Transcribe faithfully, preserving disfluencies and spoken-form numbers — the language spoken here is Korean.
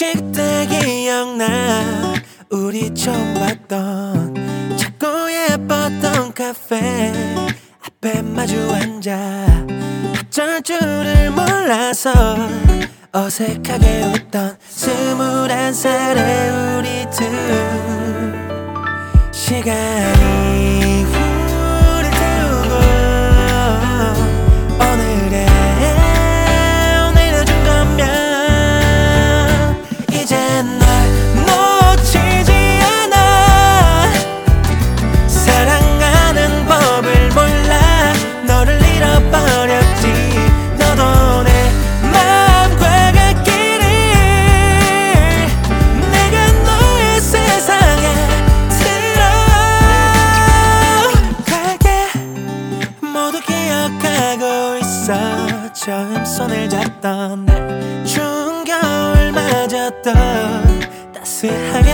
십 대 기억나. 우리 처음 봤던 작고 예뻤던 카페 앞에 마주 앉아 어쩔 줄을 몰라서 어색하게 웃던 스물한 살의 우리 둘. 시간이 우릴 태우고 오늘의 오늘을 준 거면 이젠 널 놓치지 않아. 사랑하는 법을 몰라 너를 잃어버렸지. 너도 내 마음과 같기를. 내가 너의 세상에 들어갈게. 모두 기억하고 있어. 처음 손을 잡던 날 추운 겨울 맞았던 따스하게